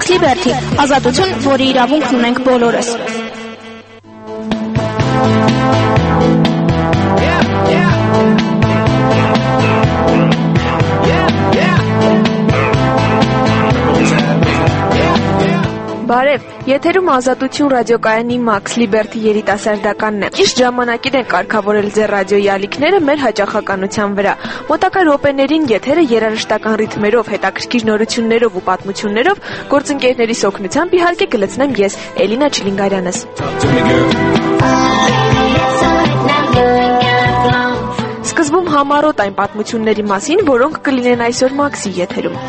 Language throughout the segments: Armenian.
Max Liberty, ազատություն, որի իրավունքն ունենք բոլորս։ Բարև, եթերում Ազատություն ռադիոկայանի Max Liberty երիտասարդականն է։ Ճիշտ ժամանակին են կարգավորել ձեր ռադիոյի ալիքները մեր հաճախականության վրա։ Մոտակա րոպեներին եթերը երաժշտական ռիթմերով, հետաքրքիր նորություններով ու պատմություններով գործընկերներիս օգնությամբ իհարկե կլցնեմ ես, Էլինա Չլինգարյանս։ Սկզբում համառոտ այն պատմությունների մասին, որոնք կլինեն այսօր Max-ի եթերում։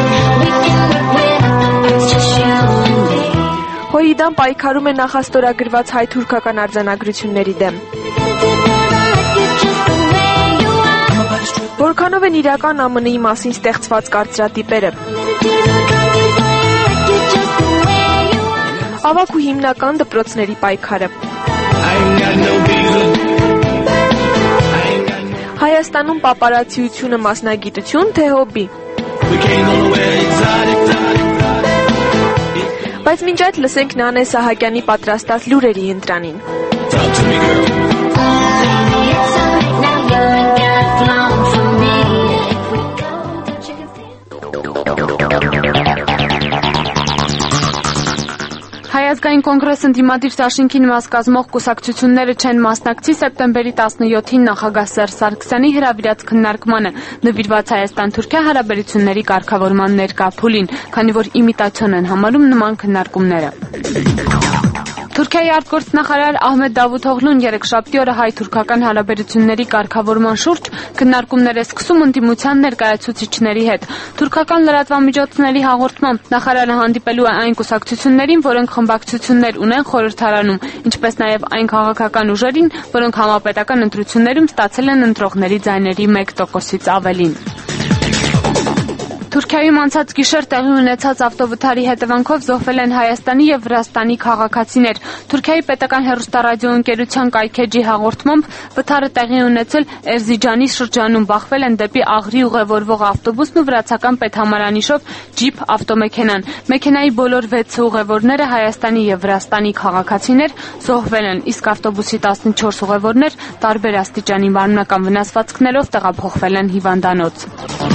Հոիդան պայքարում է նախաստորագրված հայ-թուրքական արձանագրությունների դեմ։ Որքանով են իրական ԱՄՆ-ի մասին ստեղծված կարծրատիպերը։ Ավագ ու հիմնական դպրոցների պայքարը։ Հայաստանում պապարացիությունը մասնագիտություն, թե հոբբի։ Բայց մինչ այդ լսենք Նանե Սահակյանի պատրաստած լուրերի ընտրանին։ Հայազգային կոնգրես ընդդիմադիր դաշինքին մաս կազմող կուսակցությունները չեն մասնակցի սեպտեմբերի 17-ին նախագահ Սերժ Սարգսյանի հրավիրած քննարկմանը նվիրված Հայաստան-Թուրքիա հարաբերությունների կարգավորման ներկա փուլին, քանի որ իմիտացիոն են համարում նման քննարկումները։ Թուրքիայի արտգործնախարար Ահմեդ Դավութօղլուն երեքշաբթի օրը հայ-թուրքական հարաբերությունների կարգավորման շուրջ քննարկումներ է սկսում ընդդիմության ներկայացուցիչների հետ։ Թուրքական լրատվամիջոցների հաղորդմամբ նախարարը հանդիպելու է այն կուսակցություններին, որոնք խմբակցություններ ունեն խորհրդարանում, ինչպես նաև այն քաղաքական ուժերին, որոնք համապետական ընտրություններում ստացել են ընտրողների ձայների 1%-ից ավելին։ Թուրքիայում անցած գիշեր տեղի ունեցած ավտովթարի հետևանքով զոհվել են Հայաստանի եւ Վրաստանի քաղաքացիներ։ Թուրքիայի պետական հեռուստարադիոընկերության կայքեջի հաղորդմամբ վթարը տեղի ունեցել Էրզիջանի շրջանում, բախվել են դեպի Աղրի ուղևորվող ավտոբուսն ու վրացական պետհամարանիշով ջիփ ավտոմեքենան։ Մեքենայի բոլոր 6 ուղևորները Հայաստանի եւ Վրաստանի քաղաքացիներ զոհվել են, իսկ ավտոբուսի 14 ուղևորներ տարբեր աստիճանի մարմնական վնասվածքներով տեղափոխվել են հիվանդանոց։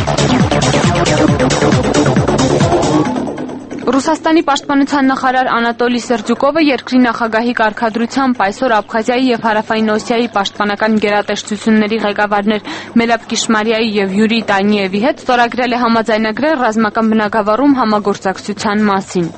Ռուսաստանի պաշտպանության նախարար Անատոլի Սերձյուկովը երկրի նախագահի կարգադրությամբ այսօր Աբխազիայի եւ Հարավային Օսիայի պաշտպանական գերատեսչությունների ղեկավարներ Մելաբ Կիշմարիայի եւ Յուրի Տանիևի հետ ստորագրել է համաձայնագրեր ռազմական բնագավառում համագործակցության մասին։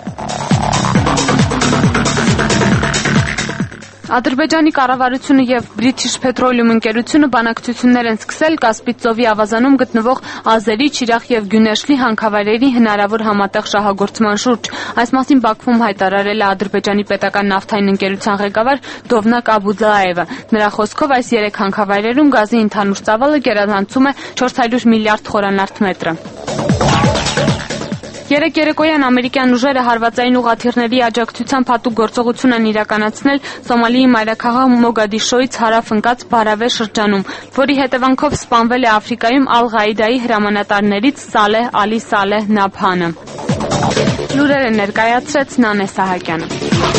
Ադրբեջանի կառավարությունը եւ British Petroleum ընկերությունը բանակցություններ են սկսել Կասպից ծովի ավազանում գտնվող Ազերի, Չիրախ եւ Գյունեշլի հանքավայրերի հնարավոր համատեղ շահագործման շուրջ։ Այս մասին Բաքվում հայտարարել է Ադրբեջանի պետական նավթային ընկերության ղեկավար Դովնակ Աբուձաևը։ Նրա խոսքով այս 3 հանքավայրերում գազի ընդհանուր ծավալը գերազանցում է 400 միլիարդ խորանարդ մետրը։ Երեկ երեկոյան ամերիկյան ուժերը հարվածային ուղղաթիռների աջակցությամբ հատուկ գործողություն են իրականացնել Սոմալիի մայրաքաղաք Մոգադիշոյից հարավ ընկած Բարավե շրջանում, որի հետևանքով սպանվել է Աֆրիկայում Ալ-Ղաիդայի հրամանատարներից Սալեհ Ալի Սալեհ Նաբհանը։ Լուրերը ներկայացրեց Նանե Սահակյանը։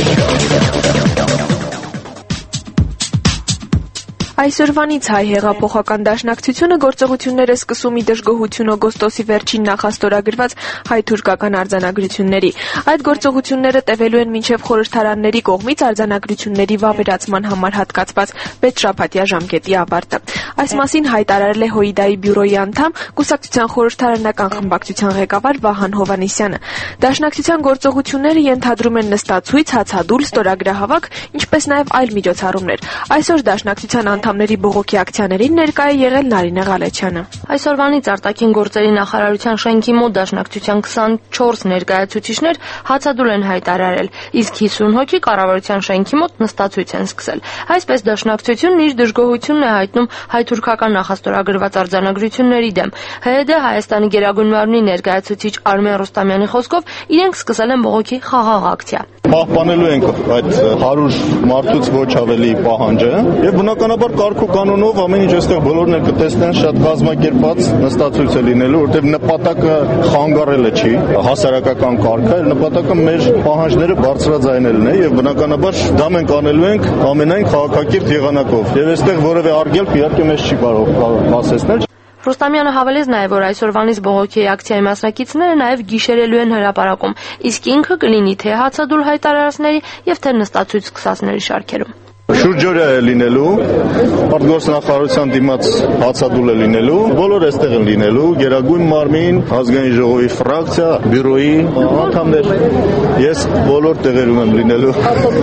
Այսօրվանից հայ հեղափոխական դաշնակցությունը գործողություններ է սկսում ի դժգոհություն օգոստոսի վերջին նախաստորագրված հայ-թուրքական արձանագրությունների։ Այդ գործողությունները տևելու են մինչև խորհրդարանների կողմից արձանագրությունների վավերացման համար հատկացված 6 շաբաթյա ժամկետի ավարտը։ Այս մասին հայտարարել է Հոիդայի բյուրոյի անդամ, կուսակցության խորհրդարանական խմբակցության ղեկավար Վահան Հովհաննիսյանը։ Դաշնակցության գործողությունները ենթադրում են նստացույց, հացադուլ, ստորագրահավաք, ինչպես նաև այլ միջոցառումներ։ Այսօր դաշնակցության անդամների բողոքի ակցիաներին ներկա է եղել Նարինե Ղալեչյանը։ Այսօրվանից արտաքին գործերի նախարարության շենքի մոտ դաշնակցության 24 ներկայացուցիչներ հացադուլ են հայտարարել, իսկ 50 հոգի կառավարության շենքի մոտ նստացույց են սկսել։ Այսպես դաշնակցությունն իր դժգոհությունն է հայտնում հայ-թուրքական նախաստորագրված արձանագրությունների դեմ։ ՀՀԴ Հայաստանի Գերագույն մարմնի ներկայացուցիչ Արմեն Ռուստամյանի խոսքով իրենք սկսել են բողոքի խաղաղ ակցիա։ Պահպանելու ենք այդ 100 մարդուց ոչ ավելի պահանջը եւ բնականաբար կարգ ու կանոնով ամեն ինչ այստեղ բոլորն էլ կտեսնեն, շատ կազմակերպված նստացույց է լինելու, որտեղ նպատակը խանգարելը չի, հասարակական կարգը, նպատակը մեր պահանջները բարձրաձայնելն է եւ բնականաբար դա մենք անելու ենք ամենայն քաղաքակիրթ եղանակով։ Եվ այստեղ որևէ արգելք իհարկե մեզ չի կարող ասեցնել։ Ռուստամյանը հավելեց նաև, որ այսօրվանից բողոքի ակցիայի մասնակիցները նաև գիշերելու են հրապարակում, իսկ ինքը կլինի թե հացադուլ հայտարարածների եւ թե նստացույց սկսածների շարքերում։ Շուրջօրյա է լինելու, արտգործնախարարության դիմաց հացադուլ է լինելու, բոլոր այստեղ են լինելու, Գերագույն մարմին, ազգային ժողովի ֆրակցիա, բյուրոյի անդամներ։ Ես բոլոր տեղերում եմ լինելու։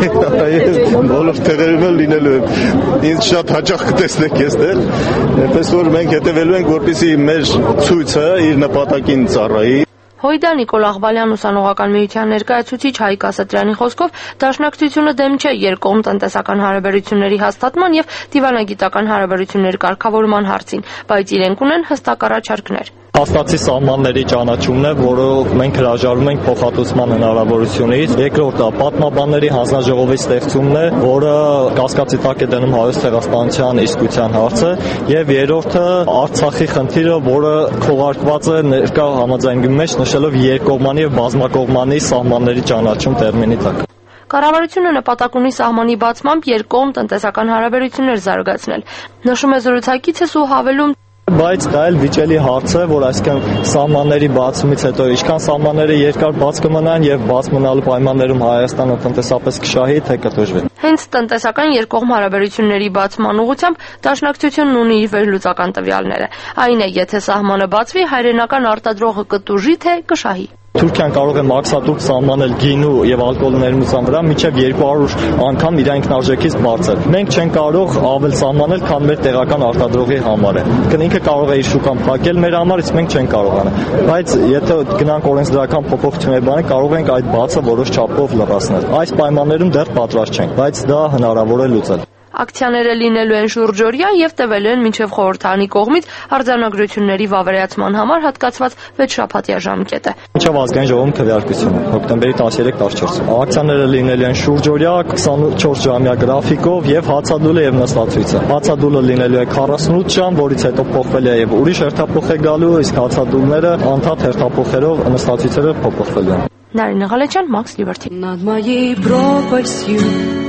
Բոլոր տեղերում եմ լինելու եմ։ Ինձ շատ հաճախ կտեսնեք այստեղ, այնպես որ մենք հետևելու ենք, որպեսզի մեր ցույցը իր նպատակին ծառայի։ Հույդա Նիկոլ Աղբալյան ուսանողական միության ներկայացուցիչ Հայկ Ասատրյանի խոսքով դաշնակցությունը դեմ չէ երկկողմ տնտեսական հարաբերությունների հաստատման եւ դիվանագիտական հարաբերությունների կարգավորման հարցին, բայց իրենք ունեն հստակ առաջարկներ։ Հաստատի սահմանների ճանաչումն է, որը մենք հրաժարվում ենք փոխհատուցման հնարավորությունից։ Երկրորդը պատմաբանների հանձնաժողովի ստեղծումն է, որը կասկածի տակ է դնում Հայոց ցեղասպանության իսկության հարցը, եւ երրորդը Արցախի խնդիրը, որը քողարկված է ներկա համաձայնագրի մեջ նշելով երկկողմանի եւ բազմակողմանի սահմանների ճանաչում տերմինի տակ։ Կառավարությունը նպատակ ունի սահմանի բացմամբ երկկողմ տնտեսական հարաբերություններ զարգացնել։ Նշում է զրուցակիցս ու հավելում. Բայց դա էլ վիճելի հարց է, որ այսքան սահմանների բացումից հետո ինչքան սահմանները երկար բաց կմնան եւ բաց մնալու պայմաններում Հայաստանը տնտեսապես կշահի, թե կտուժվի։ Հենց տնտեսական երկկողմ հարաբերությունների բացման ուղղությամբ դաշնակցությունն ունի իր վերլուծական տվյալները։ Այն է, եթե սահմանը բացվի, հայրենական արտադրողը կտուժի, թե կշահի։ Թուրքիան կարող է մաքսատուր սահմանել գինու եւ ալկոհոլի ներմուծման վրա մինչեւ 200 անգամ իր ինքնարժեքից բարձր։ Մենք չենք կարող ավել սահմանել, քան մեր տեղական արտադրողի համար է։ Ինքը կարող է իր շուկան փակել մեր համար, իսկ մենք չենք կարողանա։ Բայց եթե գնանք օրենսդրական փոփոխությունների բանը, կարող ենք այդ բացը որոշ չափով լրացնել։ Այս պայմաններում դեռ պատրաստ չենք, բայց դա հնարավոր է լուծել։ Ակցիաները լինելու են շուրջօրյա եւ տևելու են մինչեւ խորհրդարանի կողմից արձանագրությունների վավերացման համար հատկացված 6 շաբաթյա ժամկետը։ Մինչեւ ազգային ժողովում քվեարկությունը հոկտեմբերի 13-14։ Ակցիաները լինելու են շուրջօրյա 24 ժամյա գրաֆիկով եւ հացադուլը եւ նստացույցը։ Հացադուլը լինելու է 48 ժամ, որից հետո փոխվել է եւ ուրիշ հերթափոխ է գալու, իսկ հացադուլները անդադ հերթափոխերով նստացույցերը փոխվելու են։ Նարինե Ղալեջյան, Max Liberty։ Над моей пропастью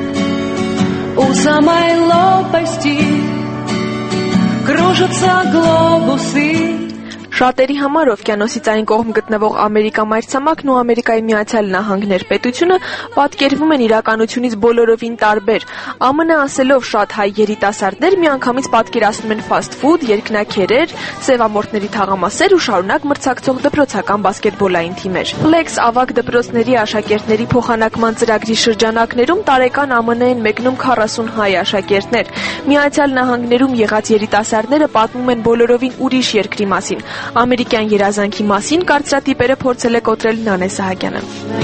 у самой лопасти кружатся глобусы. Շատերի համար օվկիանոսից այն կողմ գտնվող Ամերիկա մայրցամաքն ու Ամերիկայի Միացյալ Նահանգներ պետությունը պատկերվում են իրականությունից բոլորովին տարբեր։ ԱՄՆ ասելով շատ հայ երիտասարդներ միանգամից պատկերացնում են ֆասթ ֆուդ, երկնաքերեր, սևամորթների թաղամասեր ու շարունակ մրցակցող դպրոցական բասկետբոլային թիմեր։ Flex ավագ դպրոցների աշակերտների փոխանակման ծրագրի շրջանակներում տարեկան ԱՄՆ-ին մեկնում 40 հայ աշակերտներ։ Միացյալ Նահանգներում եղած երիտասարդները պատմում են բոլորովին ուրիշ երկրի մասին։ Ամերիկյան երազանքի մասին կարծրատիպերը փորձել է կոտրել Նանե Սահակյանը։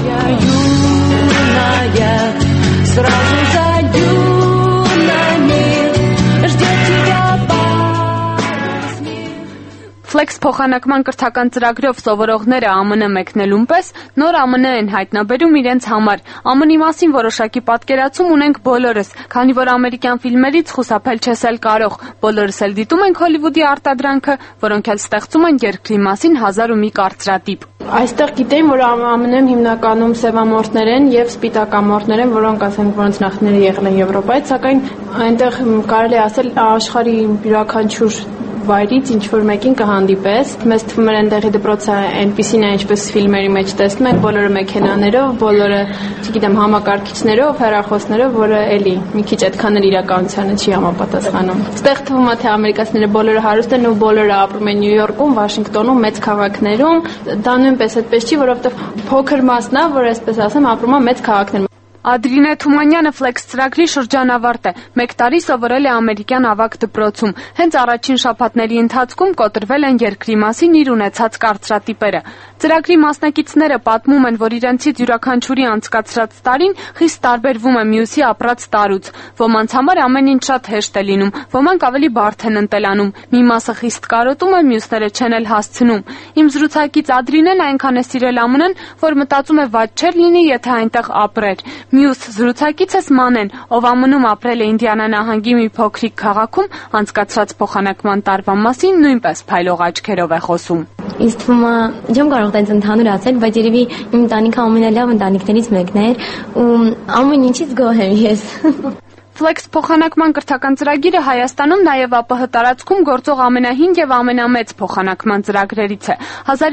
Flex փոխանակման կրթական ծրագրով սովորողները ԱՄՆ մեկնելուն պես նոր ԱՄՆ են հայտնաբերում իրենց համար։ ԱՄՆ-ի մասին որոշակի պատկերացում ունենք բոլորս, քանի որ ամերիկյան ֆիլմերից խուսափել չես էլ կարող։ Բոլորս էլ դիտում ենք Հոլիվուդի արտադրանքը, որոնք էլ ստեղծում են երկրի մասին 1001 կարծրատիպ։ Այստեղ գիտեին, որ ԱՄՆ-ում հիմնականում սևամորթներ են եւ սպիտակամորթներ են, որոնք ասենք որոնց նախնիները եղել են Եվրոպայից, սակայն այնտեղ կարելի ասել աշխարհի յուրաքանչյուր վայրից ինչ որ մեկին կհանդիպես։ Մեզ թվում է այնտեղի դպրոցը այնպեսին է, ինչպես ֆիլմերի մեջ տեսնում ենք, բոլորը մեքենաներով, բոլորը, չգիտեմ, համակարգիչներով, հեռախոսներով, որը էլի մի քիչ այդքան էլ իրականությանը չի համապատասխանում։ Այստեղ թվում է, թե ամերիկացիները բոլորը հարուստ են ու բոլորը ապրում են Նյու Յորքում, Վաշինգտոնում, մեծ քաղաքներում։ Դա նույնպես այդպես չի, որովհետև փոքր մասն է, որ այսպես ասեմ, ապրում է մեծ քաղաքներում։ Ադրինե Թումանյանը Flex ծրագրի շրջանավարտ է։ 1 տարի սովորել է ամերիկյան ավագ դպրոցում։ Հենց առաջին շաբաթների ընթացքում կոտրվել են երկրի մասին իր ունեցած կարծրատիպերը։ Ծրագրի մասնակիցները պատմում են, որ իրենցից յուրաքանչյուրի անցկացրած տարին խիստ տարբերվում է մյուսի ապրած տարուց։ Ոմանց համար ամեն ինչ շատ հեշտ է լինում, ոմանք ավելի բարդ են ընտելանում։ Մի մասը խիստ կարոտում է, մյուսները չեն էլ հասցնում։ Իմ զրուցակից Ադրինեն այնքան է սիրել ԱՄՆ-ն, որ մտածում է վատ չէր լինի, եթե այնտեղ ապրեր։ Մյուս զրուցակիցս Մանեն, ով ԱՄՆ-ում ապրել է Ինդիանա նահանգի մի փոքրիկ քաղաքում, անցկացրած փոխանակման տարվա մասին նույնպես փայլող աչքերով է խոսում։ Ինձ թվում է, չեմ կարող տենց ընդհանուր ասել, բայց երևի իմ ընտանիքը ամենալավ ընտանիքներից մեկն էր ու ամեն ինչից գոհ եմ ես։ Flex փոխանակման կրթական ծրագիրը Հայաստանում նաև ԱՊՀ տարածքում գործող ամենահին եւ ամենամեծ փոխանակման ծրագրերից է։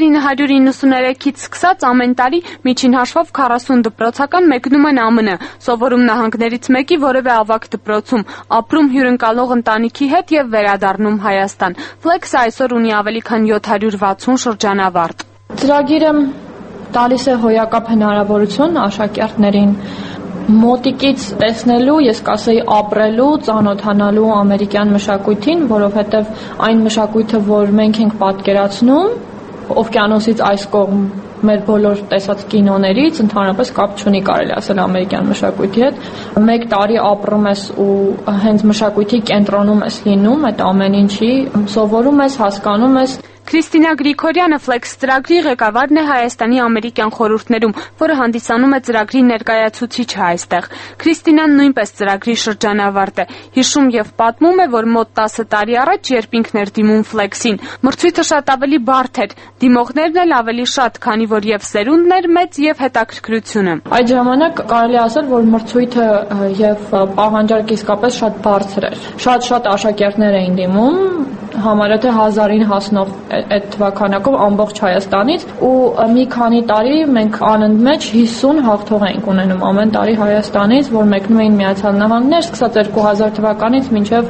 1993-ից սկսած ամեն տարի միջին հաշվով 40 դպրոցական մեկնում են ԱՄՆ, սովորում նահանգներից մեկի որևէ ավագ դպրոցում, ապրում հյուրընկալող ընտանիքի հետ եւ վերադառնում Հայաստան։ Flex-ը այսօր ունի ավելի քան 760 շրջանավարտ։ Ծրագիրը տալիս է հոյակապ հնարավորություն աշակերտներին մոտիկից տեսնելու, ես կասեի ապրելու, ծանոթանալու ամերիկյան մշակույթին, որովհետև այն մշակույթը, որ մենք ենք պատկերացնում, օվկիանոսից այս կողմ մեր բոլոր տեսած կինոներից ընդհանրապես կապ չունի, կարելի ասել ամերիկյան մշակույթի հետ։ Մեկ տարի ապրում ես ու հենց մշակույթի կենտրոնում ես լինում, այդ ամեն ինչի սովորում ես, հասկանում ես։ Քրիստինա Գրիգորյանը Flex ծրագրի ղեկավարն է Հայաստանի ամերիկյան խորհուրդներում, որը հանդիսանում է ծրագրի ներկայացուցիչը այստեղ։ Քրիստինան նույնպես ծրագրի շրջանավարտ է։ Հիշում եւ պատմում է, որ մոտ 10 տարի առաջ, երբ ինքն էր դիմում Flex-ին, մրցույթը շատ ավելի բարդ էր, դիմողներն էլ ավելի շատ, քանի որ եւ սերունդն էր մեծ եւ հետաքրքրությունը։ Այդ ժամանակ կարելի ասել, որ մրցույթը եւ պահանջարկը իսկապես շատ բարձր էր։ Շատ աշակերտներ էին դիմում, համարյա թե 1000-ին հասնող այդ թվականակով ամբողջ Հայաստանից ու մի քանի տարի մենք անընդմեջ 50 հաղթող էինք ունենում ամեն տարի Հայաստանից, որ մեկնում էին Միացյալ Նահանգներ, սկսած 2000 թվականից մինչև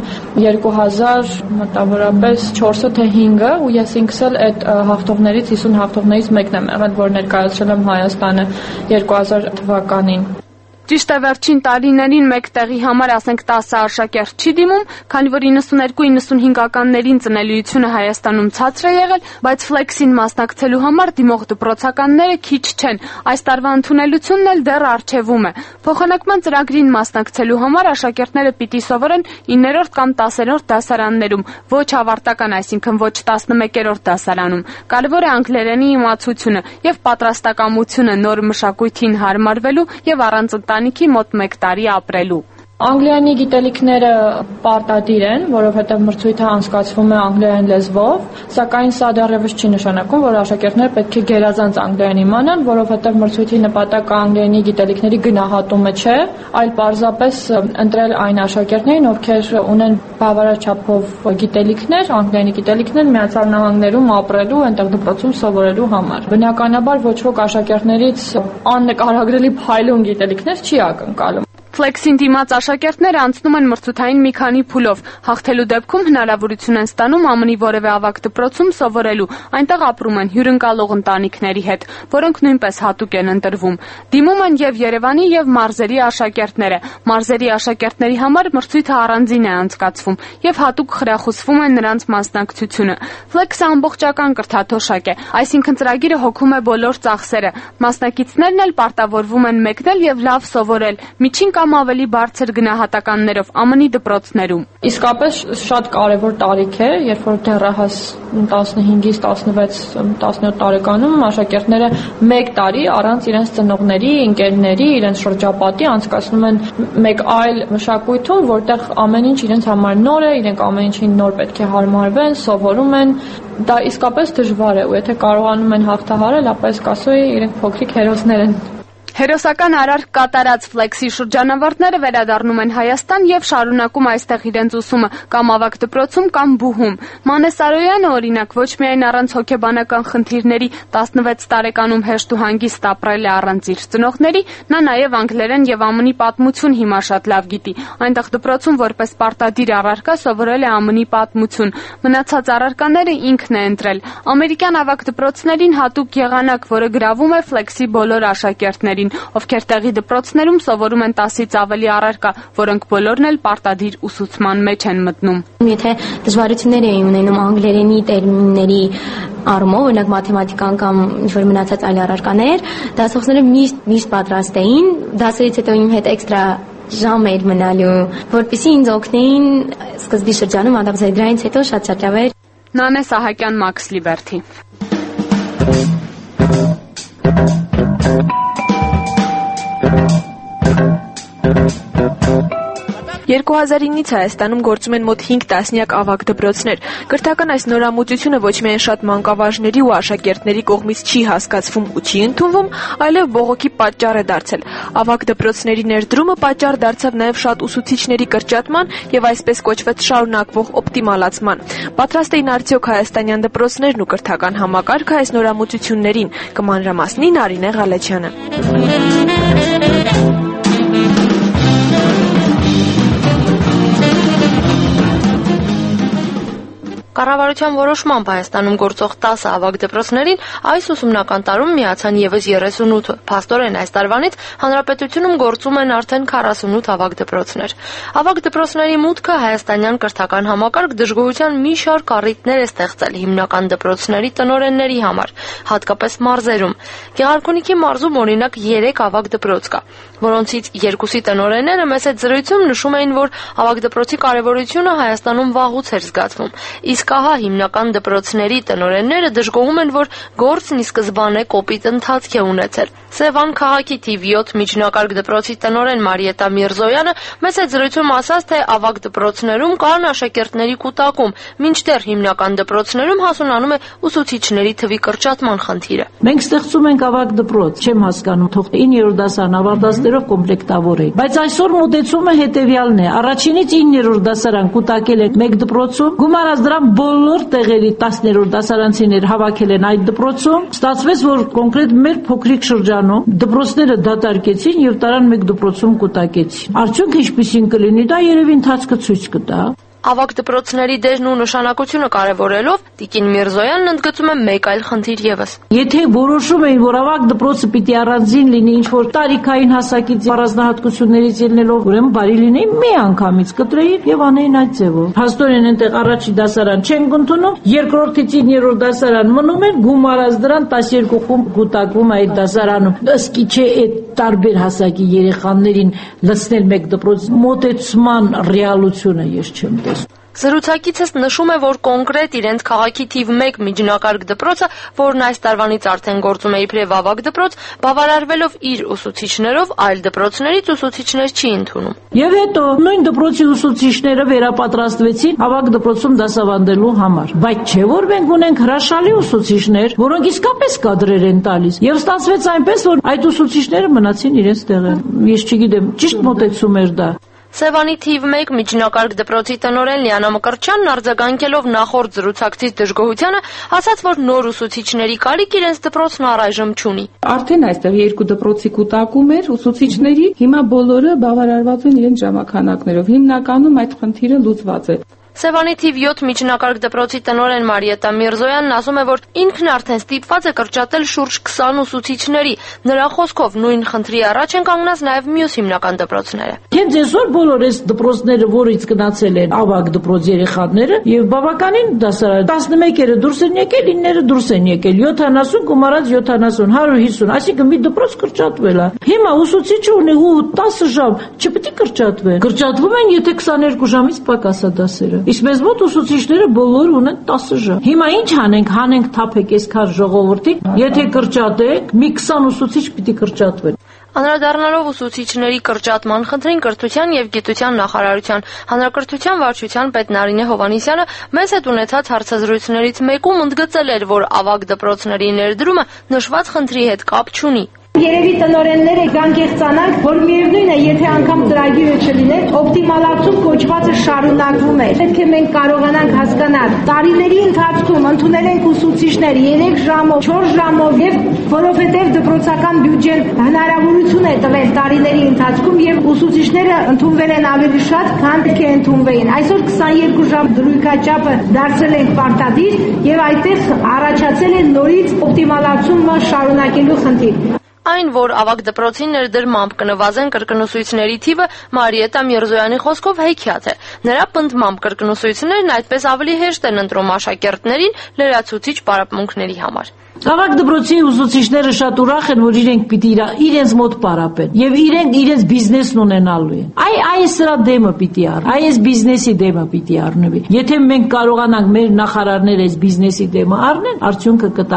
2000 մոտավորապես 4-ը թե 5-ը ու ես ինքս էլ այդ հաղթողներից 50 հաղթողներից մեկն եմ եղել, որ ներկայացրել եմ Հայաստանը 2000 թվականին։ Ճիշտ է, վերջին տարիներին մեկ տեղի համար ասենք 10 աշակերտ չի դիմում, քանի որ 92-95-ականներին ծնելիությունը Հայաստանում ցածր է եղել, բայց Flex-ին մասնակցելու համար դիմող դպրոցականները քիչ չեն։ Այս տարվա ընդունելությունն էլ դեռ առջևում է։ Փոխանակման ծրագրին մասնակցելու համար աշակերտները պիտի սովորեն 9-րդ կամ 10-րդ դասարաններում, ոչ ավարտական, այսինքն ոչ 11-րդ դասարանում։ Կարևոր է անգլերենի իմացությունը եւ պատրաստակամությունը նոր մշակույթին հարմարվելու եւ առանց ընտանիքի մոտ 1 տարի ապրելու։ Անգլերենի գիտելիքները պարտադիր են, որովհետև մրցույթը անցկացվում է անգլերեն լեզվով, սակայն սա դեռևս չի նշանակում, որ աշակերտները պետք է գերազանց անգլերեն իմանան, որովհետև մրցույթի նպատակը անգլերենի գիտելիքների գնահատումը չէ, այլ պարզապես ընտրել այն աշակերտներին, ովքեր ունեն բավարար չափով գիտելիքներ, անգլերենի գիտելիքներ Միացյալ Նահանգներում ապրելու, այնտեղ դպրոցում սովորելու համար։ Բնականաբար ոչ ոք աշակերտներից աննկարագրելի փայլուն գիտելիքներ չի ակնկալում։ Flex-ին դիմաց աշակերտները անցնում են մրցութային մի քանի փուլով։ Հաղթելու դեպքում հնարավորություն են ստանում ԱՄՆ-ի որևէ ավագ դպրոցում սովորելու։ Այնտեղ ապրում են հյուրընկալող ընտանիքների հետ, որոնք նույնպես հատուկ են ընտրվում։ Դիմում են եւ Երևանի եւ մարզերի աշակերտները։ Մարզերի աշակերտների համար մրցույթը առանձին է անցկացվում եւ հատուկ խրախուսվում է նրանց մասնակցությունը։ Flex-ը ամբողջական կրթաթոշակ է, այսինքն ծրագիրը հոգում է բոլոր ծախսերը։ Մասնակիցներն էլ պարտավորվում են մեկնել եւ լավ սովորել։ Միջին կամ ավելի բարձր գնահատականներով ԱՄՆ-ի դպրոցներում։ Իսկապես շատ կարևոր տարիք է, երբ որ դեռահաս 15-ից 16-17 տարեկանում աշակերտները 1 տարի առանց իրենց ծնողների, ընկերների, իրենց շրջապատի անցկացնում են մեկ այլ մշակույթում, որտեղ ամեն ինչ իրենց համար նոր է, իրենք ամեն ինչին նոր պետք է հարմարվեն, սովորում են։ Դա իսկապես դժվար է, ու եթե կարողանում են հաղթահարել, ապա ես կասեի իրենք փոքրիկ հերոսներ են։ Հերոսական արարք կատարած Flex-ի շրջանավարտները վերադառնում են Հայաստան եւ շարունակում այստեղ իրենց ուսումը կամ ավագ դպրոցում կամ բուհում։ Մանե Սարոյանը, օրինակ, ոչ միայն առանց հոգեբանական խնդիրների 16 տարեկանում հեշտ ու հանգիստ ապրել է առանց իր ծնողների, նա նաեւ անգլերեն եւ ԱՄՆ-ի պատմություն հիմա շատ լավ գիտի։ Այնտեղ դպրոցում որպես պարտադիր առարկա սովորել է ԱՄՆ-ի պատմություն։ Մնացած առարկաները ինքն է ընտրել։ Ամերիկյան ավագ դպրոցներին հատուկ եղանակ, որը գրավում է Flex-ի բոլոր աշակերտներին, ովքեր տեղի դպրոցներում սովորում են 10-ից ավելի առարկա, որոնք բոլորն էլ պարտադիր ուսուցման մեջ են մտնում։ Եթե դժվարություններ էին ունենում անգլերենի տերմինների առումով, օրինակ մաթեմատիկան կամ ինչ-որ մնացած այլ առարկաներ, դասողները միշտ պատրաստ էին, դասերից հետո իմ հետ էքստրա ժամ էր մնալու, որպեսզի ինձ օգնեին սկզբի շրջանում, անդրադարձ դրանից հետո շատ լավ էր։ Նանե Սահակյան, Max Liberty։ 2009-ից Հայաստանում գործում են մոտ 5 տասնյակ ավագ դպրոցներ։ Կրթական այս նորամուծությունը ոչ միայն շատ մանկավարժների ու աշակերտների կողմից չի հասկացվում ու չի ընդունվում, այլև բողոքի պատճառ է դարձել։ Ավագ դպրոցների ներդրումը պատճառ դարձավ նաև շատ ուսուցիչների կրճատման եւ այսպես կոչված շարունակվող օպտիմալացման։ Պատրաստ էին արդյոք հայաստանյան դպրոցներն ու կրթական համակարգը այս նորամուծություններին, կմանրամասնի Նարինե Ղալեչյանը։ Կառավարության որոշմամբ Հայաստանում գործող 10 ավագ դպրոցներին այս ուսումնական տարում միացան եւս 38-ը։ Փաստորեն այս տարվանից հանրապետությունում գործում են արդեն 48 ավագ դպրոցներ։ Ավագ դպրոցների մուտքը հայաստանյան կրթական համակարգ դժգոհության մի շարք առիթներ է ստեղծել հիմնական դպրոցների տնօրենների համար, հատկապես մարզերում։ Գեղարքունիքի մարզում օրինակ 3 ավագ դպրոց կա, որոնցից 2-ի տնօրենները մեծ զրույցում նշում էին, որ ավագ դպրոցի կարևորությունը Հայաստանում վաղուց էր զգացվում։ Իսկ ահա հիմնական դպրոցների տնօրենները դժգոհում են, որ գործն ի սկզբանե կոպիտ ընթացք է ունեցել։ Սևան քաղաքի թիվ 7 միջնակարգ դպրոցի տնօրեն Մարիետա Միրզոյանը մեծ զրույցում ասաց, թե ավագ դպրոցներում կան աշակերտների կուտակում, մինչդեռ հիմնական դպրոցներում հասունանում է ուսուցիչների թվի կրճատման խնդիրը։ Մենք ստեղծում ենք ավագ դպրոց, չեմ հասկանում, թող 9-րդ դասարան ավարտածներով կոմպլեկտավոր է։ Բայց այսօր մոտեցումը հետևյալն է. առաջինից 9-րդ դասարան կուտակել են մեկ դպրոցում, գումարած դրան բոլոր տեղերի 10-րդ դասարանցիներ հավաքել են այդ դպրոցում, ստացվեց, որ կոնկրետ մեր փոքրիկ շրջանում դպրոցները դատարկեցին եւ տարան մեկ դպրոցում կուտակեցին։ Արդյունքը ինչպիսին կլինի, դա երևի ընթացքը ցույց կտա։ Ավագ դպրոցների դերն ու նշանակությունը կարևորելով Տիկին Միրզոյանն ընդգծում է մեկ այլ խնդիր եւս։ Եթե որոշում էին, որ ավագ դպրոցը պիտի առանձին լինի ինչ-որ տարիքային հասակից առանձնահատկություններից ելնելով, ուրեմն բարի լինեին մի անգամից կտրեին եւ անեին այդ ձևով։ Փաստորեն այնտեղ առաջի դասարան չեն ընդունում, երկրորդից 9-րդ դասարան մնում են, գումարած դրան 12 խումբ կուտակվում այդ դասարանում։ Ըսկի չէ այդ տարբեր հասակի երեխաներին լցնել մեկ դպրոց մոտեցման ռեալությունը ես չեմ տեսնում։ Զրուցակիցս նշում է, որ կոնկրետ իրենց քաղաքի թիվ 1 միջնակարգ դպրոցը, որն այս տարվանից արդեն գործում է իբրև ավագ դպրոց, բավարարվելով իր ուսուցիչներով, այլ դպրոցներից ուսուցիչներ չի ընդունում։ Եվ հետո նույն դպրոցի ուսուցիչները վերապատրաստվեցին ավագ դպրոցում դասավանդելու համար։ Բայց չէ որ մենք ունենք հրաշալի ուսուցիչներ, որոնք իսկապես կադրեր են տալիս։ Եվ ստացվեց այնպես, որ այդ ուսուցիչները մնացին իրենց տեղը։ Ես չգիտեմ, ճիշտ մոտեցում էր դա։ Սևանի թիվ 1 միջնակարգ դպրոցի տնօրեն Լիանա Մկրտչյանն արձագանքելով նախորդ զրուցակցից դժգոհությանը, ասաց, որ նոր ուսուցիչների կարիք իրենց դպրոցն առայժմ չունի։ Արդեն այստեղ 2 դպրոցի կուտակում էր ուսուցիչների, հիմա բոլորը բավարարված են իրենց ժամանականակներով։ Հիմնականում այդ խնդիրը լուծված է։ Սևանի թիվ 7 միջնակարգ դպրոցի տնօրեն Մարիետա Միրզոյանն ասում է, որ ինքն արդեն ստիպված է կրճատել շուրջ 20 ուսուցիչների։ Նրա խոսքով նույն խնդրի առաջ են կանգնած նաև մյուս հիմնական դպրոցները։ Հենց այսօր բոլոր այս դպրոցները, որից գնացել են ավագ դպրոց երեխաները, եւ բավականին դասարան 11-երը դուրս են եկել, 9-երը դուրս են եկել, 70 գումարած 70, 150, այսինքն մի դպրոց կրճատվել է։ Հիմա ուսուցիչը ունի 10 ժամ, չպետք է կրճատվեն։ Կրճատվում են, եթե 22 ժամից պակաս է դասերը։ Իսկ մեզ մոտ ուսուցիչները բոլոր ունեն 10 ժամ։ Հիմա ինչ անենք, հանենք թափեք այսքան ժողովրդի, եթե կրճատենք, մի 20 ուսուցիչ պիտի կրճատվեն։ Անդրադառնալով ուսուցիչների կրճատման խնդրին կրթության եւ գիտության նախարարության հանրակրթության վարչության պետ Նարինե Հովհաննիսյանը մեզ հետ ունեցած հարցազրույցներից մեկում ընդգծել էր, որ ավագ դպրոցների ներդրումը նշված խնդրի հետ կապ չունի։ Երևի տնօրենները կան կեղծանանք, որ միևնույն է, եթե անգամ ծրագիրը չլիներ, օպտիմալացում կոչվածը շարունակվում է։ Պետք է մենք կարողանանք հասկանալ, տարիների ընթացքում ընդունել ենք ուսուցիչներ 3 ժամով, 4 ժամով եւ որովհետեւ դպրոցական բյուջեն հնարավորություն է տվել տարիների ընթացքում եւ ուսուցիչները ընդունվել են ավելի շատ, քան պետք է ընդունվեին։ Այսօր 22 ժամ դրույքաչափը դարձրել ենք պարտադիր եւ այդտեղ առաջացել է նորից օպտիմալացումը շարունակելու խնդիր։ Այն, որ ավագ դպրոցի ներդրմամբ կնվազեն կրկնուսույցների թիվը, Մարիետա Միրզոյանի խոսքով հեքիաթ է։ Նրա պնդմամբ կրկնուսույցներն այդպես ավելի հեշտ են ընտրում աշակերտներին լրացուցիչ պարապմունքների համար։ Ավագ դպրոցի ուսուցիչները շատ ուրախ են, որ իրենք պիտի իրենց մոտ պարապեն եւ իրենք իրենց բիզնեսն ունենալու են։ Այս սրա դեմը պիտի առ, այս բիզնեսի դեմը պիտի առնվի։ Եթե մենք կարողանանք մեր նախարարները այս բիզնեսի դեմը առնեն, արդյունքը կտա։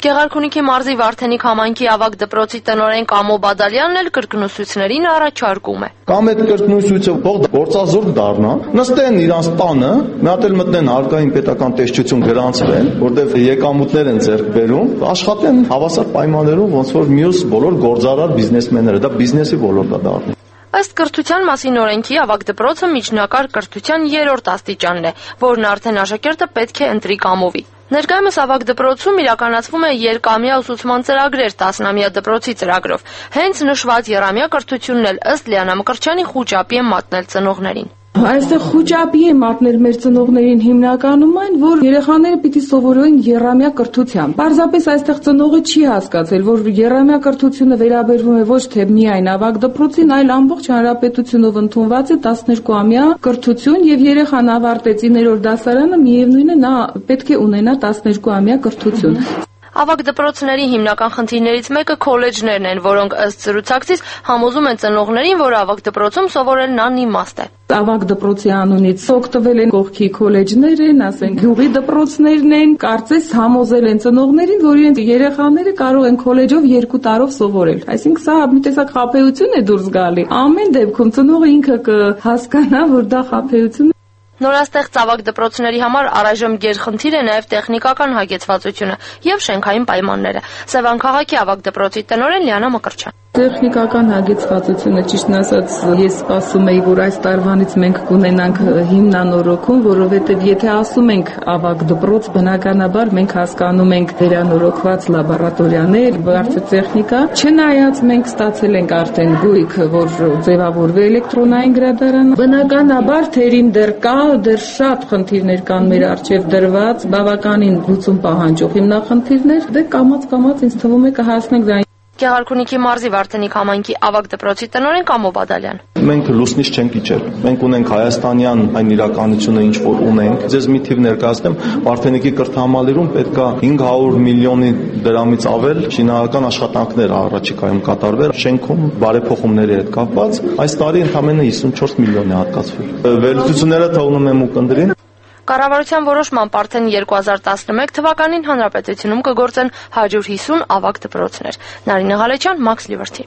Գեղարքունիքի մարզի Վարդենիկ համայնքի ավագ դպրոցի տնօրեն Կամո Բադալյանն էլ կրկնուսույցներին առաջարկում է։ Կամ այդ կրկնուսույցը գործազուրկ դառնա, նստեն իրանց տանը, մի հատ էլ մտնեն հարկային պետական տեսչություն գրանցվեն, որտեղ եկամուտներ են ձեռք բերում, աշխատեն հավասար պայմաններում, ոնց որ մյուս բոլոր գործարար բիզնեսմենները, դա բիզնեսի ոլորտ է դառնում։ Ըստ կրթության մասին օրենքի ավագ դպրոցը միջնակարգ կրթության 3-րդ աստիճանն է, որն արդեն աշակերտը պետք է ընտրի կամովի։ Ներկայումս ավագ դպրոցում իրականացվում է երկամյա ուսուցման ծրագրեր 10-ամյա դպրոցի ծրագրով։ Հենց նշված եռամյա կրթությունն էլ ըստ Լիանա Մկրտչյանի խուճապի է մատնել ծնողներին։ Այստեղ խուճապի է մատնել մեր ծնողներին հիմնականում այն, որ երեխաները պիտի սովորեն եռամյա կրթությամբ։ Պարզապես այստեղ ծնողը չի հասկացել, որ եռամյա կրթությունը վերաբերվում է ոչ թե միայն ավագ դպրոցին, այլ ամբողջ հանրապետությունով ընդունված է 12-ամյա կրթություն եւ երեխան ավարտեց 9-րդ դասարանը, միևնույն է նա պետք է ունենա 12-ամյա կրթություն։ Ավագ դպրոցների հիմնական խնդիրներից մեկը քոլեջներն են, որոնք ըստ զրուցակցից համոզում են ծնողներին, որ ավագ դպրոցում սովորելն անիմաստ է։ Ավագ դպրոցի անունից օգտվել են կողքի քոլեջներ են, ասենք գյուղի դպրոցներն են, կարծես համոզել են ծնողներին, որ իրենց երեխաները կարող են քոլեջով 2 տարով սովորել։ Այսինքն սա մի տեսակ խաբեություն է դուրս գալի։ Ամեն դեպքում ծնողը ինքը կհասկանա, որ դա խաբեություն է։ Նորաստեղծ ավագ դպրոցների համար առայժմ գերխնդիր է նաև տեխնիկական հագեցվածությունը եւ շենքային պայմանները։ Սևան քաղաքի ավագ դպրոցի տնօրեն Լիանա Մկրտչյան։ Տեխնիկական հագեցվածությունը, ճիշտն ասած, ես սպասում էի, որ այս տարվանից մենք կունենանք հիմնանորոգում, որովհետև եթե ասում ենք ավագ դպրոց, բնականաբար մենք հասկանում ենք վերանորոգված լաբորատորիաներ, բարձր տեխնիկա։ Չնայած մենք ստացել ենք արդեն գույք, որ ձևավորվի էլեկտրոնային գրադարան։ Բնականաբար թերին դեռ կա, դեռ շատ խնդիրներ կան մեր առջև դրված, բավականին լուծում պահանջող հիմնախնդիրներ, դե կամաց ինձ թվում է կհասնենք դրան։ Գեղարքունիքի մարզի Վարդենիկ համայնքի ավագ դպրոցի տնօրեն Կամո Բադալյան։ Մենք լուսնից չենք իջել։ Մենք ունենք հայաստանյան այն իրականությունը, ինչ որ ունենք։ Ձեզ մի թիվ ներկայացնեմ, Վարդենիկի կրթահամալիրում պետքա 500 միլիոնի դրամից ավել շինարարական աշխատանքներ առաջիկայում կատարվեն։ Շենքում բարեփոխումների հետ կապված այս տարի ընդամենը 54 միլիոն է հատկացվել։ Վերլուծությունները թողնում եմ ու կնդրին։ Կառավարության որոշմամբ արդեն 2011 թվականին հանրապետությունում կգործեն 150 ավագ դպրոցներ։ Նարինե Ղալեչյան, Մաքս Լիվերթի։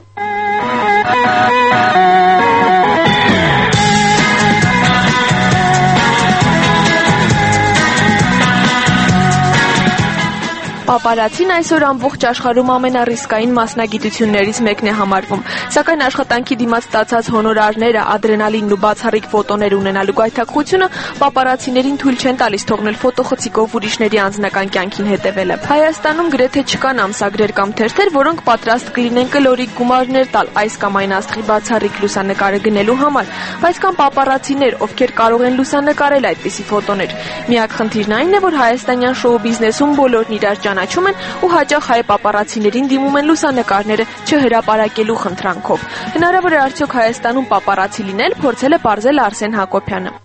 Պապարացին այսօր ամբողջ աշխարհում ամենառիսկային մասնագիտություններից մեկն է համարվում, սակայն աշխատանքի դիմաց ստացած հոնորարները, ադրենալինն ու բացառիկ ֆոտոներ ունենալու գայթակղությունը պապարացիներին թույլ չեն տալիս թողնել ֆոտոխցիկով ուրիշների անձնական կյանքին հետևելը։ Հայաստանում գրեթե չկան ամսագրեր կամ թերթեր, որոնք պատրաստ կլինեն կլորիկ գումարներ տալ այս կամ այն աստղի բացառիկ լուսանկարը գնելու համար, բայց կան պապարացիներ, ովքեր կարող են լուսանկարել այդպիսի ֆոտոներ։ Միակ խնդիրն այն է, որ հայաստանյան շոու բիզնեսում բոլորն իրար ճանաչում են ու հաճախ հայ պապարացիներին դիմում են լուսանկարները չհրապարակելու խնդրանքով։ Հնարավոր է արդյոք Հայաստանում պապարացի լինել, փորձել է պարզել Արսեն Հակոբյանը։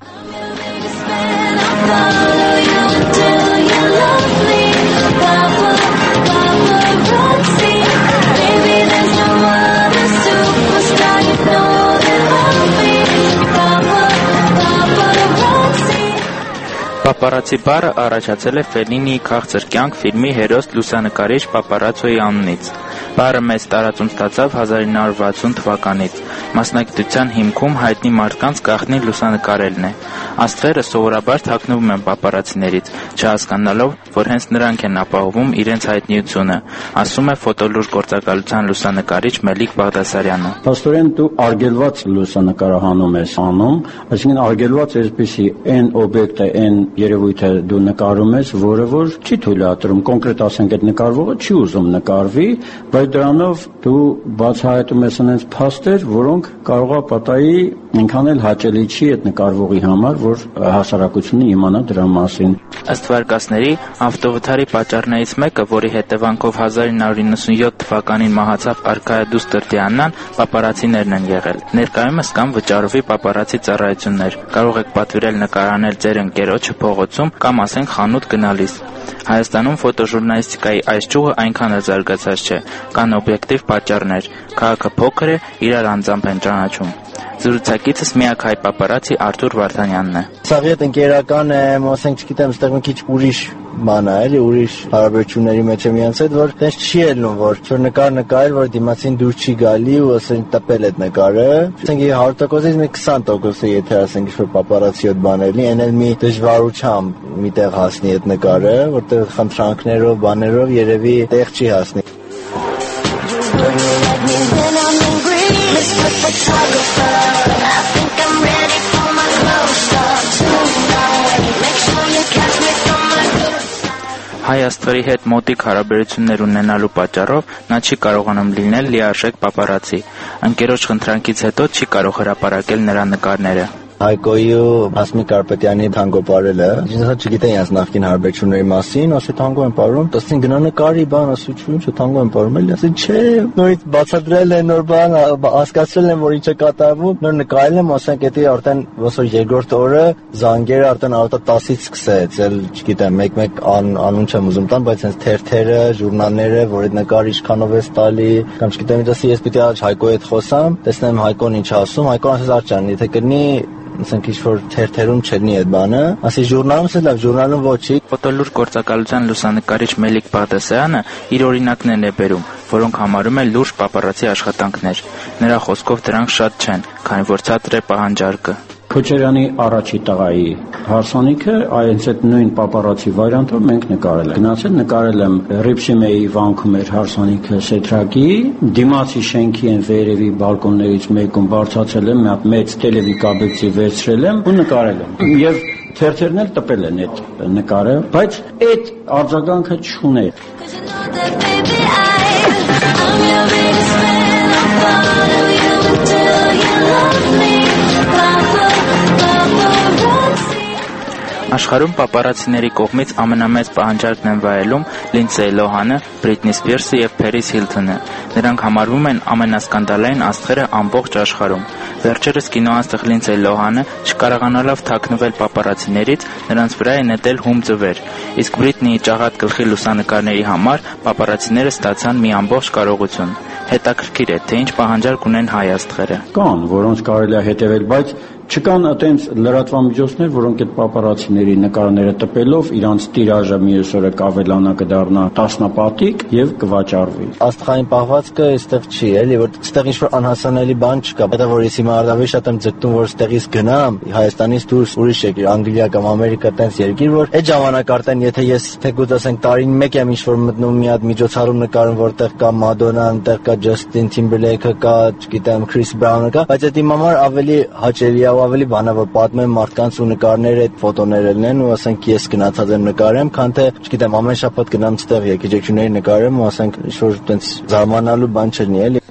Պապարացի բառը առաջացել է Ֆելինիի «Քաղցր կյանք» ֆիլմի հերոս լուսանկարիչ Պապարացոյի անունից։ Բառը մեծ տարածում ստացավ 1960 թվականից։ Մասնագիտության հիմքում հայտնի մարդկանց գաղտնի լուսանկարելն է։ Աստղերը սովորաբար թաքնվում են պապարացիներից, չհասկանալով, որ հենց նրանք են ապահովում իրենց հայտնիությունը, ասում է ֆոտոլուր գործակալության լուսանկարիչ Մելիք Բաղդասարյանը։ Փաստորեն դու արգելված լուսանկարահանում ես անում, այսինքն արգելված այսպեսի այն օբյեկտը, այն երևույթը դու նկարում ես, որը որ չի թույլատրում, կոնկրետ ասենք այդ նկարվողը չի ուզում նկարվի, բայց դրանով դու բացահայտում ես այնց փաստեր, որոնք կարող է պատահի այնքան էլ հաճելի չի այդ նկարվողի համար, որ հասարակությունը իմանա դրա մասին։ Ըստ վարկածների, ավտովթարի պատճառներից մեկը, որի հետևանքով 1997 թվականին մահացավ Արքայադուս Տրտյանն, պապարացիներն են եղել։ Ներկայումս կան վճարովի պապարացի ծառայություններ։ Կարող եք պատվիրել նկարանել ձեր ընկերոջը փողոցում կամ ասենք խանութ գնալիս։ Հայաստանում ֆոտոժուրնալիստիկայի այս ճյուղը այնքան էլ զարգացած չէ, կան օբյեկտիվ պատճառներ։ Քաղաքը փոքր է, իրար անձամբ են ճանաչում։ Զրուցակիցս միակ հայ պապարացի Արթուր Վարդանյանն է։ Սաղի հետ ընկերական եմ, ասենք, չգիտեմ, այստեղ մի քիչ ուրիշ բան է, էլի ուրիշ հարաբերությունների մեջ եմ իրանց հետ, որ տենց չի ելնում, որ նկար, որ դիմացին դուր չի գալի ու ասեն տպել այդ նկարը։ Ասենք 100%-ից մի 20%-ը եթե ասենք ինչ-որ պապարացի հետ բաներ լինի, այն էլ մի դժվարությամբ մի տեղ հասնի այդ նկարը, որտեղ խնդրանքներով, բաներով երևի տեղ չի հասնի։ Հայ աստղերի հետ մոտիկ հարաբերություններ ունենալու պատճառով նա չի կարողանում լինել լիարժեք պապարացի։ Ընկերոջ խնդրանքից հետո չի կարող հրապարակել նրա նկարները։ Հայկոյի ու Հասմիկ Կարպետյանի թանգո ապարելը, չգիտեի իրենց նախկին հարաբերությունների մասին, ասի թանգո են ապարում, ասին գնա նկարի բան, ասի չէ թանգո են ապարում, էլի ասի չէ, նորից բացատրել են նոր բան, հասկացրել են, որ ինչ է կատարվում, նոր նկարել եմ, ասենք էդի արդեն ոնց որ երկրորդ օրը զանգերը արդեն արդեն 10-ից սկսեց, էլ չգիտեմ, մեկ անուն չեմ ուզում տան, բայց հենց թերթերը, ժուրնալները, որ այդ նկարը ինչքանով է տալի, կամ չգիտեմ, ասի ես պիտի Հայկոյի հետ խոսամ, տեսնեմ Հայկոն ինչ ասում, Հայկոն ասես արջան, եթե կնի ասենք ինչ-որ թերթերում չլինի այդ բանը, ասի ժուրնալում լավ, ժուրնալում ոչի։ Ֆոտոլուր գործակալության լուսանկարիչ Մելիք Բաղդասարյանը իր օրինակներն է բերում, որոնք համարում է լուրջ պապարացի աշխատանքներ։ Նրա խոսքով դրանք շատ չեն, քանի որ ցածր է պահանջարկը։ Քոչարյանի առաջի տղայի հարսանիքը այս այդ նույն պապարացի վարիանտով մենք նկարել ենք։ Գնացել նկարել եմ Ռիփսիմեի վանքում էր հարսանիքը Սեթրակի, դիմացի շենքի են վերևի բալկոններից մեկում բարձրացել եմ, մի հատ մեծ տելևիկաբելցի վերցրել եմ ու նկարել եմ։ Եվ թերթերն էլ տպել են այդ նկարը, բայց այդ արձագանքը չուներ։ Աշխարհում պապարացիների կողմից ամենամեծ պահանջարկն են վայելում Լինդսեյ Լոհանը, Բրիթնի Սփիրսը եւ Փերիս Հիլթոնը։ Նրանք համարվում են ամենասկանդալային աստղերը ամբողջ աշխարհում։ Վերջերս կինոաստղ Լինդսեյ Լոհանը, չկարողանալով թաքնվել պապարացիներից, նրանց վրա է նետել հում ձվեր։ Իսկ Բրիթնիի ճաղատ գլխի լուսանկարների համար պապարացիները ստացան մի ամբողջ կարողություն։ Հետաքրքիր է, թե ինչ պահանջարկ ունեն հայ աստղերը։ Կան, որոնց կարելի է հետևել, բայց չկան այտենց լրատվամիջոցներ, որոնք այդ պապարացիների նկարները տպելով իրանց տիրաժը մյուս օրը կավելանա կդառնա տասնապատիկ եւ կվաճառվի։ Աստղային պահվածքը այստեղ չի, էլի, որ այստեղ ինչ-որ անհասանելի բան չկա։ Դա որ ես հիմա արդյոք շատ եմ ձգտում, որ այստեղից գնամ, Հայաստանից դուրս ուրիշ երկիր, Անգլիա կամ Ամերիկա տենց երկիր, որ այդ ժամանակ արդեն եթե ես թեկուզ ասենք տարին մեկ եմ ինչ-որ մտնում մի հատ միջոցառում նկարում, որտեղ կա Մադոնան, այնտեղ կա Ջասթին Թիմբերլեյքը, կա, չգիտեմ, Քրիս Բրաունը կա, բայց այդ իմ համար ավելի հաճելի է ավելի բանա որ պատմեմ մարդկանց ու նկարները այդ ֆոտոներն են ու ասենք ես գնացած եմ նկարեմ, քան թե չգիտեմ ամեն շաբաթ գնամ ստեղ եկեղեցիների նկարեմ ու ասենք ինչ-որ տենց զարմանալու բան չլինի էլի։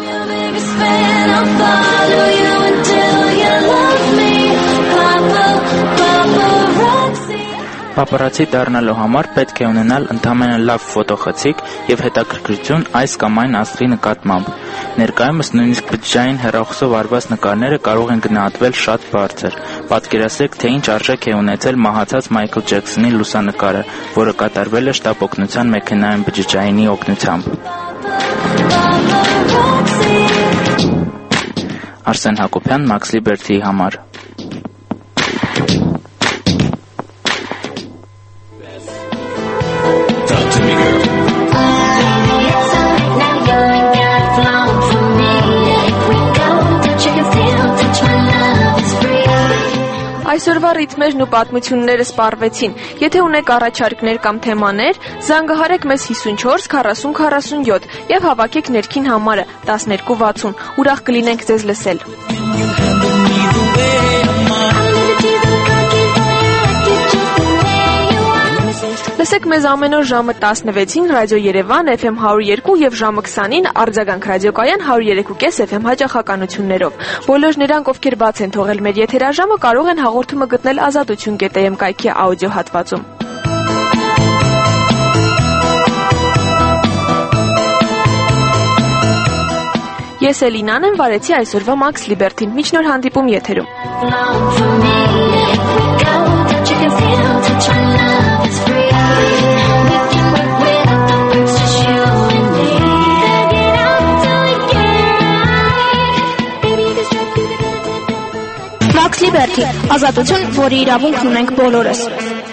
Պապարացի դառնալու համար պետք է ունենալ ընդամենը լավ ֆոտոխցիկ եւ հետաքրքրություն այս կամ այն աստղի նկատմամբ։ Ներկայումս նույնիսկ բջջային հեռախոսով արված նկարները կարող են գնահատվել շատ բարձր։ Պատկերացրեք, թե ինչ արժեք է ունեցել մահացած Մայքլ Ջեքսոնի լուսանկարը, որը կատարվել է շտապ օգնության մեքենայում բջջայինի օգնությամբ։ Արսեն Հակոբյան, Max Liberty-ի համար։ Այսօրվա ռիթմերն ու պատմությունները սպառվեցին։ Եթե ունեք առաջարկներ կամ թեմաներ, զանգահարեք մեզ 54 40 47 եւ հավաքեք ներքին համարը 1260։ Ուրախ կլինենք ձեզ լսել։ Լսեք մեզ ամեն օր ժամը 16-ին Ռադիո Երևան FM 102 եւ ժամը 20-ին Արձագանք ռադիոկայան 103.5 FM հաճախականություններով։ Բոլոր նրանք, ովքեր բաց են թողել մեր եթերաժամը, կարող են հաղորդումը գտնել azatutun.am կայքի աուդիո հատվածում։ Ես Էլինան եմ, վարեցի այսօրվա Max Liberty-ին։ Մինչ նոր հանդիպում եթերում։ Max Liberty, ազատություն, որի իրավունք ունենք բոլորս։